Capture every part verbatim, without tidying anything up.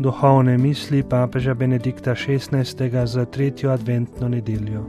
Duhovne misli papeža Benedikta šestnajstega za tretjo adventno nedeljo.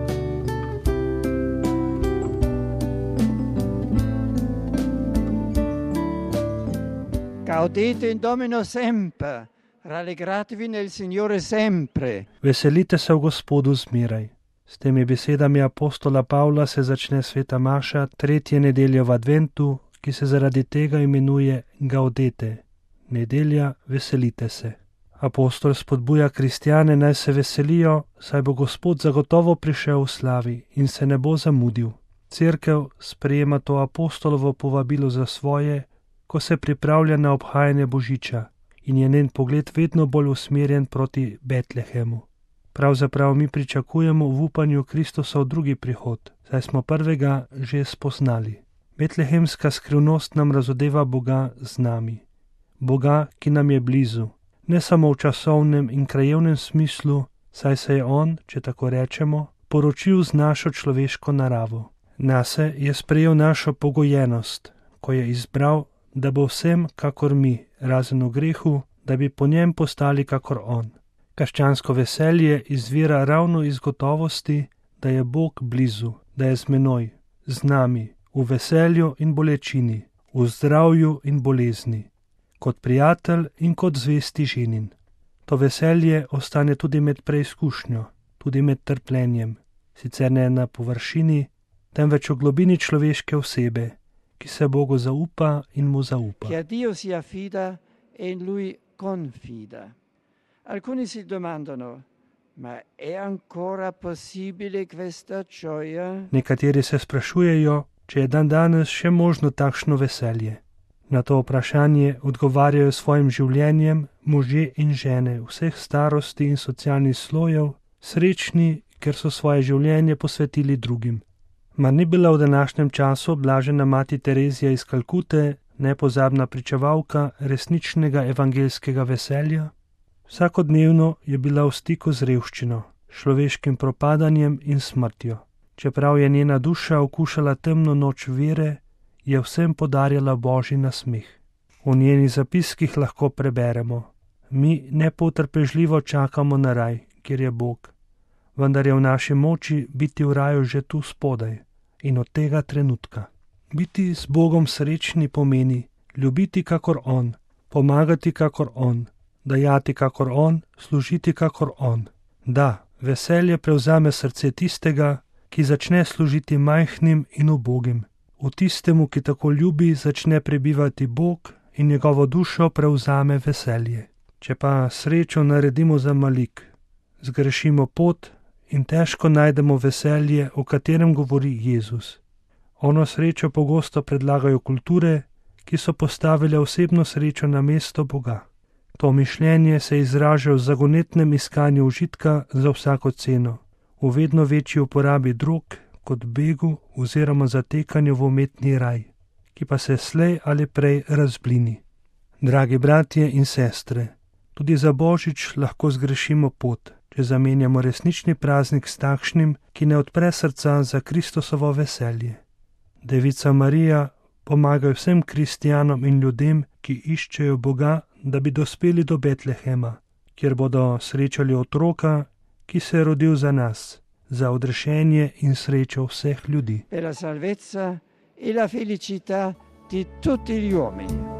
Gaudete in Domino sempre, rallegratevi nel Signore sempre. Veselite se v Gospodu zmeraj. S temi besedami apostola Pavla se začne sveta maša tretje nedelje v adventu, ki se zaradi tega imenuje Gaudete. Nedelja, veselite se. Apostol spodbuja kristjane, naj se veselijo, saj bo Gospod zagotovo prišel v slavi in se ne bo zamudil. Cerkev sprejema to apostolovo povabilo za svoje, ko se pripravlja na obhajanje Božiča in je njen pogled vedno bolj usmerjen proti Betlehemu. Pravzaprav mi pričakujemo v upanju Kristusov drugi prihod, saj smo prvega že spoznali. Betlehemska skrivnost nam razodeva Boga z nami. Boga, ki nam je blizu, ne samo v časovnem in krajevnem smislu, saj se je On, če tako rečemo, poročil z našo človeško naravo. Nase je sprejel našo pogojenost, ko je izbral, da bo vsem kakor mi, razen v grehu, da bi po njem postali kakor On. Krščansko veselje izvira ravno iz gotovosti, da je Bog blizu, da je z menoj, z nami, v veselju in bolečini, v zdravju in bolezni, kot prijatelj in kot zvesti ženin. To veselje ostane tudi med preizkušnjo, tudi med trpljenjem, sicer ne na površini, temveč v globini človeške osebe, ki se Bogu zaupa in mu zaupa. Che a Dio si affida e in Lui confida. Alcuni si domandano, ma è ancora possibile questa gioia? Nekateri se sprašujejo, če je dan danes še možno takšno veselje. Na to vprašanje odgovarjajo svojim življenjem možje in žene vseh starosti in socialnih slojev, srečni, ker so svoje življenje posvetili drugim. Mar ni bila v današnjem času blažena mati Terezija iz Kalkute nepozabna pričevalka resničnega evangelskega veselja? Vsakodnevno je bila v stiku z revščino, človeškim propadanjem in smrtjo. Čeprav je njena duša okušala temno noč vere, je vsem podarjala Božji nasmeh. V njenih zapiskih lahko preberemo: mi nepotrpežljivo čakamo na raj, kjer je Bog, vendar je v naši moči biti v raju že tu spodaj in od tega trenutka. Biti z Bogom srečni pomeni ljubiti kakor On, pomagati kakor On, dajati kakor On, služiti kakor On. Da, veselje prevzame srce tistega, ki začne služiti majhnim in ubogim. V tistemu, ki tako ljubi, začne prebivati Bog in njegovo dušo prevzame veselje. Če pa srečo naredimo za malik, zgrešimo pot in težko najdemo veselje, o katerem govori Jezus. Ono srečo pogosto predlagajo kulture, ki so postavile osebno srečo na mesto Boga. To mišljenje se izraža v zagonetnem iskanju užitka za vsako ceno, v vedno večji uporabi drog kot begu oziroma zatekanju v umetni raj, ki pa se slej ali prej razblini. Dragi bratje in sestre, tudi za Božič lahko zgrešimo pot, če zamenjamo resnični praznik s takšnim, ki ne odpre srca za Kristusovo veselje. Devica Marija, pomagaj vsem kristjanom in ljudem, ki iščejo Boga, da bi dospeli do Betlehema, kjer bodo srečali otroka, ki se je rodil za nas, za odrešenje in srečo vseh ljudi. Per la salvezza e la felicità di tutti gli uomini.